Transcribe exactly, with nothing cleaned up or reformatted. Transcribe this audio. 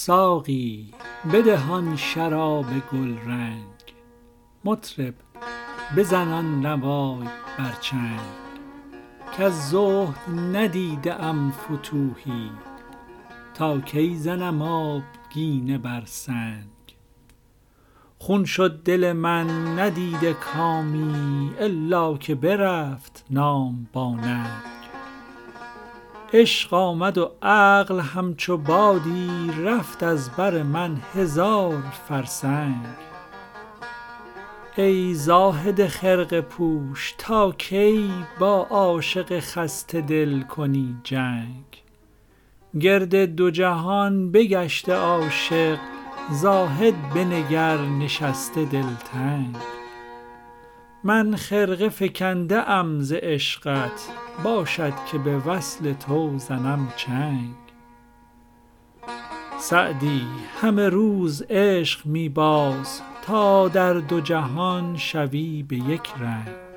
ساقی بده آن شراب گل رنگ، مطرب بزن آن نوای بر چنگ، کز زهد ندیده ام فتوحی، تا کی زنم آبگینه بر سنگ. خون شد دل من ندیده کامی، الا که برفت نام با ننگ. عشق آمد و عقل همچو بادی، رفت از بر من هزار فرسنگ. ای زاهد خرقه پوش تا کی، با عاشق خسته دل کنی جنگ. گرد دو جهان بگشته عاشق، زاهد بنگر نشسته دلتنگ. من خرقه فکنده ام ز عشقت، باشد که به وصل تو زنم چنگ. سعدی همه روز عشق می باز، تا در دو جهان شوی به یک رنگ.